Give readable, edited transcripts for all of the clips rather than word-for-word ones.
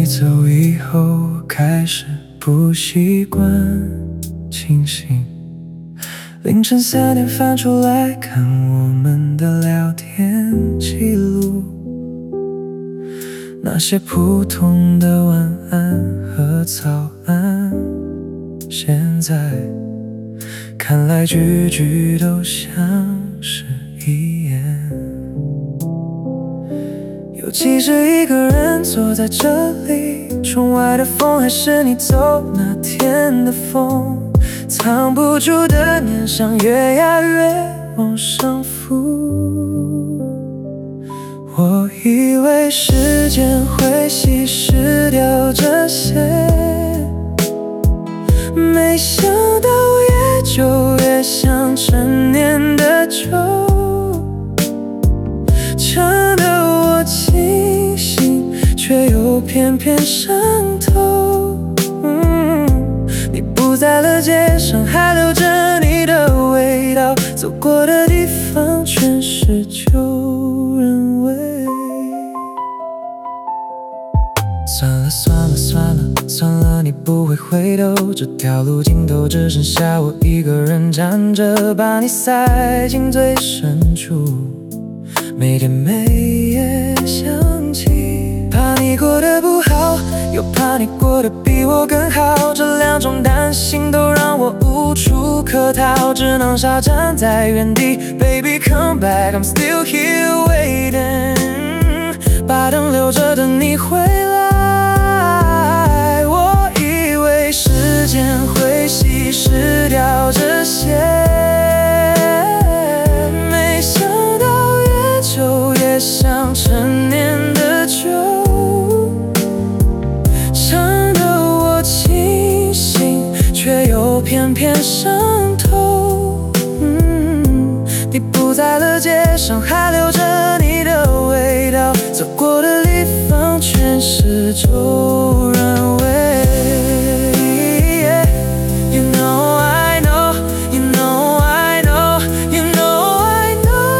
走以后，我开始不习惯清醒。凌晨3点翻出来看我们的聊天记录，那些普通的晚安和早安，现在看来句句都像是遗言。尤其是一个人坐在这里，窗外的风还是你走那天的风，藏不住的念想越压越往上浮。我以为时间会稀释掉这些，没想到越久越像陈年的酒，呛得我清醒，却又偏偏伤透。你不在了，街上还留着你的味道，走过的地方全是旧人味。算了算了算了算了，你不会回头，这条路尽头只剩下我一个人站着，把你塞进最深处，每天每夜想起。怕你过得不好，又怕你过得比我更好，这两种担心都让我无处可逃，只能傻站在原地。 Baby come back, I'm still here waiting， 把灯留着等你回来。我以为时间会稀释掉这些，没想到越久越像陈年的酒，呛得我清醒，却又偏偏伤透。你不在了，街上还留着你的味道，走过的地方全是旧人味。You know I know, you know I know, you know I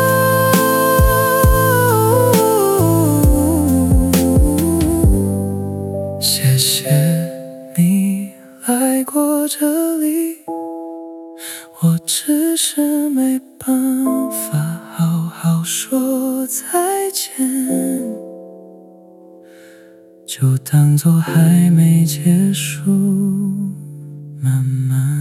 know。 谢谢你来过这里，我只是没办法好好说再见，就当作还没结束，慢慢